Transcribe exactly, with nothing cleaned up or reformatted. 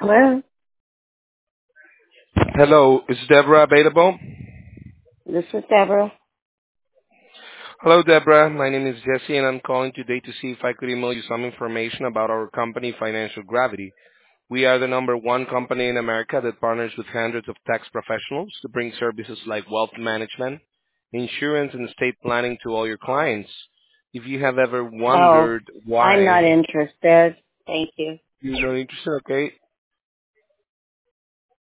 Hello, Hello, is Deborah available? this is Deborah. Hello, Deborah. My name is Jesse, and I'm calling today to see if I could email you some information about our company, Financial Gravity. We are the number one company in America that partners with hundreds of tax professionals to bring services like wealth management, insurance, and estate planning to all your clients. If you have ever Oh, wondered I'm not why interested. Thank you. you're not interested, okay?